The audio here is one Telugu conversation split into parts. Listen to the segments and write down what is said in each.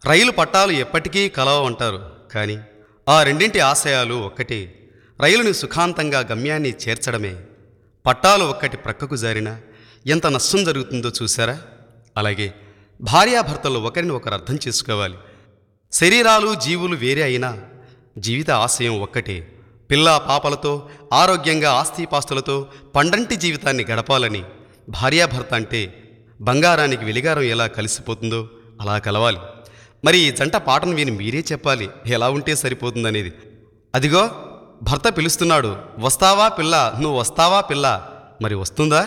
రైలు పట్టాలు ఎప్పటికీ కలవంటారు. కానీ ఆ రెండింటి ఆశయాలు ఒక్కటే. రైలుని సుఖాంతంగా గమ్యాన్ని చేర్చడమే. పట్టాలు ఒక్కటి ప్రక్కకు జారినా ఎంత నష్టం జరుగుతుందో చూశారా? అలాగే భార్యాభర్తలు ఒకరిని ఒకరు అర్థం చేసుకోవాలి. శరీరాలు జీవులు వేరే అయినా జీవిత ఆశయం ఒక్కటే. పిల్లా పాపలతో ఆరోగ్యంగా ఆస్తిపాస్తులతో పండంటి జీవితాన్ని గడపాలని. భార్యాభర్త అంటే బంగారానికి వెలిగారం ఎలా కలిసిపోతుందో అలా కలవాలి. మరి ఈ జంట పాటను విని మీరే చెప్పాలి ఎలా ఉంటే సరిపోతుందనేది. అదిగో భర్త పిలుస్తున్నాడు, వస్తావా పిల్ల, నువ్వు వస్తావా పిల్ల. మరి వస్తుందా?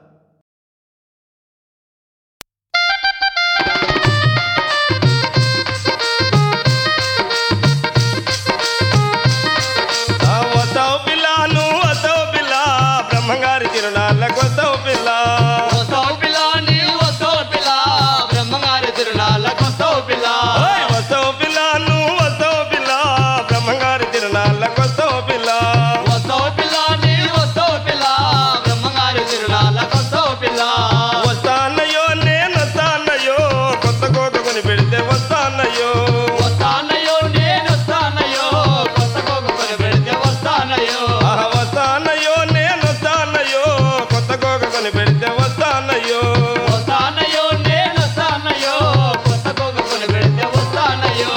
వస్తావు పిల్ల, నువ్వు వస్తావు పిల్ల, బ్రహ్మంగారి తిరునాళ్ళకు వస్తావు పిల్ల. వస్తావు పిల్ల, నీవు వస్తావు పిల్ల, బ్రహ్మంగారి తిరునాళ్ళకు వస్తావు పిల్ల. వస్తావు పిల్ల, నువ్వు వస్తావు పిల్ల, బ్రహ్మంగారి తిరునాళ్ళకు వస్తావు పిల్ల. వస్తావు పిల్ల, నీవు వస్తావు పిల్ల, బ్రహ్మంగారి తిరునాళ్ళకు వస్తావు పిల్ల. వస్తానయ్యో నేను వస్తానయ్యో, కొత్త కోక కొని పెడితే వస్తానయ్యో. వస్తానయ్యో నేను వస్తానయ్యో, కొత్త కోక కొని పెడితే వస్తానయ్యో. వస్తానయ్యో నేను వస్తానయ్యో, కొత్త కోక కొని పెడితే వస్తానయ్యో. వస్తానయ్యో నేను వస్తానయ్యో, కొత్త కోక కొని పెడితే వస్తానయ్యో.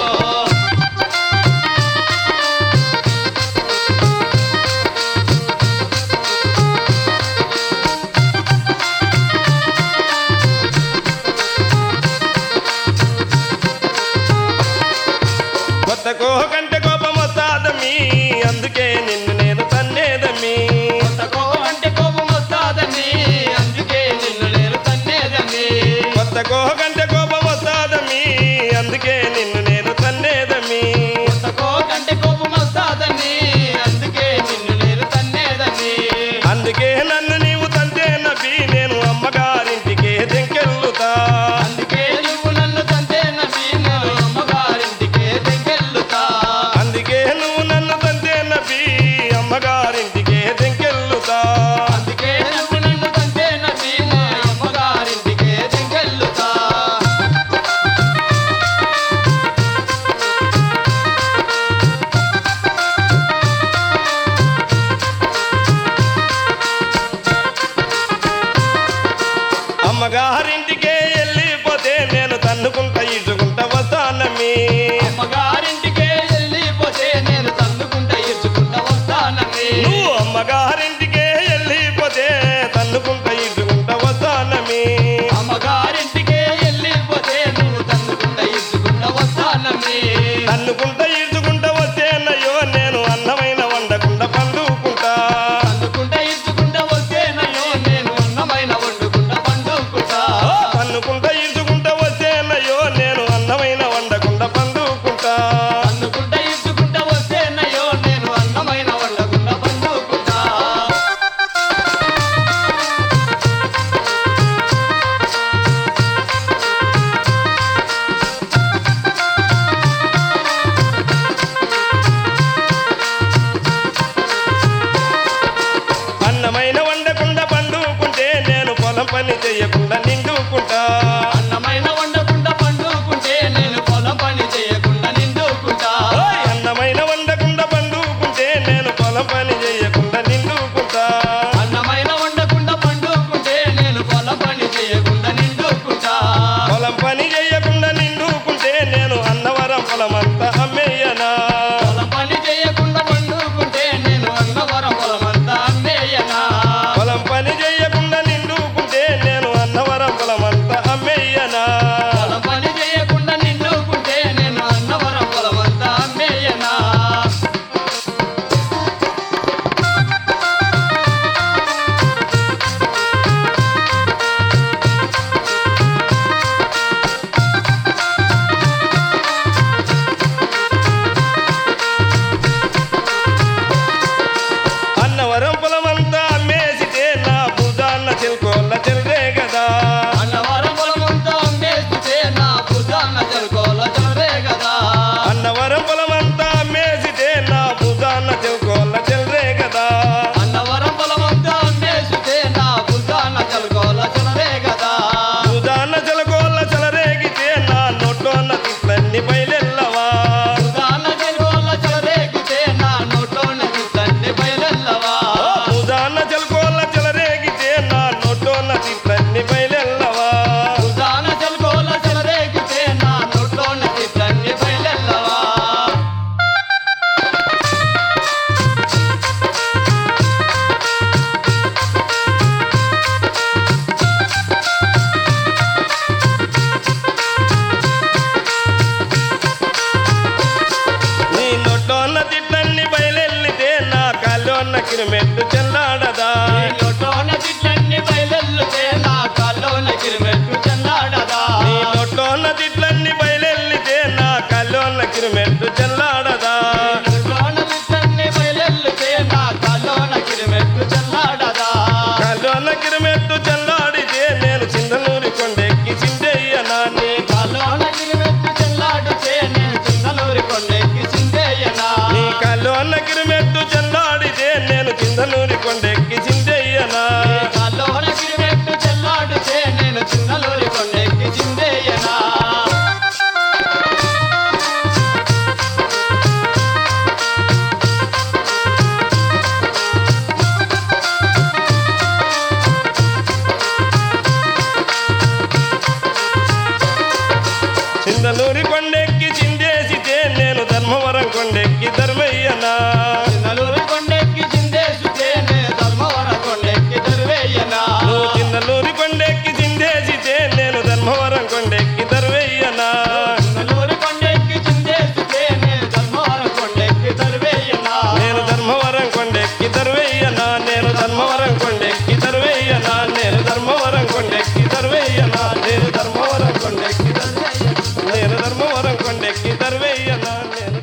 కొత్త కోహ కంటే కోపం వస్తాదమ్మి, అందుకే నిన్ను నేను తన్నేదమ్మి. కొత్త కోపం అంటే కోపం వస్తాదని, అందుకే నిన్ను నేను తన్నేదని. కొత్త కోహ కంటే కోపం వస్తాదమ్మి, అందుకే నిన్ను నేను తన్నేదమ్మి. కొత్త కోపం అంటే కోపం వస్తాదని, అందుకే నిన్ను నేను తన్నేదని. అందుకే నన్ను నీవు తంతే నబి, నేను అమ్మగారింటికే దెంకెళ్ళుతా. అందుకే నువ్వు నన్ను తంతేనని, నేను అమ్మగారింటికే దగ్గెళ్ళుతా. అందుకే నువ్వు నన్ను తంతే నబి, అమ్మగారింటికే దెంకెళ్ళుతా. అందుకే నువ్వు నన్ను తంతేనని, నేను అమ్మగారింటికే దగ్గెళ్ళుతా. అమ్మగారింటికే వెళ్ళిపోతే నేను తన్నుకుంటా ఈడ్చుకుంటా వస్తానమ్మి. అమ్మగారింటికే వెళ్ళిపోతే నేను తన్నుకుంటా ఈడ్చుకుంటా వస్తానని. నువ్వు అమ్మగారింటికే వెళ్ళిపోతే తన్నుకుంటా ఈడ్చుకుంటా వస్తానమ్మి. అమ్మగారింటికే వెళ్ళిపోతే నువ్వు తన్నుకుంటా ఈడ్చుకుంటా వస్తానని. తన్నుకుంటా ఈడ్చుకుంటా వస్తేనయ్యో, నేను అన్నమైన వండకుండా పండుకుంటా. తన్నుకుంటా ఈడ్చుకుంటా వస్తేనయ్యో, నేను అన్నమైన వండుకుంటా పండుకుంటా. తన్నుకుంటా ఈడ్చుకుంటా వస్తేనయ్యో, నేను అన్నమైన వండకుండా పండుకుంటా. తన్నుకుంటా ఈడ్చుకుంటా వస్తేనయ్యో, నేను అన్నమైన వండకుండా పండుకుంటా. తిట్లన్నీ బయలెల్లవా ఉదాన జల్గోల చెలరేగితే నా నోట్లోన తిట్లన్నీ బయలెల్లవా ఉదాన జల్గోల చెలరేగితే నా నోట్లోన తిట్లన్నీ బయలెల్లవా ఉదాన జల్గోల చెలరేగితే నా నోట్లోన తిట్లన్నీ బయలెల్లవా నీ నోట్లోన తిట్లన్నీ బయలెల్లితే నా కాళ్ళోన కిరిమెట్టు చెల్లాడదా నీ నోట్లోన తిట్లన్నీ బయలెల్లితే నా కాళ్ళోన కిరిమెట్టు చెల్లాడదా నీ నోట్లోన తిట్లన్నీ బయలెల్లితే నా కాళ్ళోన కిరిమెట్టు చెల్లాడదా నోట్లోన తిట్లన్నీ బయలెల్లితే నా కాళ్ళోన కిరిమెట్టు చెల్లాడదా కాళ్ళోన కిరిమెట్టు చెల్లాడితే నేను చిందనూరి కొండెక్కి చిందయ్యనా నీ కాళ్ళోన కిరిమెట్టు చెల్లాడితే నేను చిందలూరి కొండెక్కి చిందేయనా నీ కాళ్ళోన కిరిమెట్టు చెల్లాడితే నేను చిందనూరి కొండెక్కి చిందయ్యనా కాళ్ళోన కిరిమెట్టు చెల్లాడితే నేను చిందలూరి కొండెక్కి చిందేయనా చిందనూరి కొండెక్కి చిందేసితే నేను ధర్మవరం కొండెక్కి ధర్మయ్యనా చిందలూరి కొండెక్కి చిందేసితే నేను ధర్మవర కొండెక్కి దర్వేయనా నువ్వు చిందనూరి కొండెక్కి చిందేసితే నేను ధర్మవరం కొండెక్కి ధర్మయ్యనా చిందలూరి కొండెక్కి చిందేసితే నేను ధర్మవర కొండెక్కి దర్వేయనా నేను ధర్మవరం కొండెక్కి ధర్మయ్యనా నేను ధర్మవరం కొండెక్కి ధర్మయ్యనా నేను ధర్మవరం కొండెక్కి ధర్మయ్యనా నేను ధర్మవరం కొండెక్కి ధర్మయ్యనా నేను ధర్మవరం కొండెక్కి ధర్మయ్యనా నేను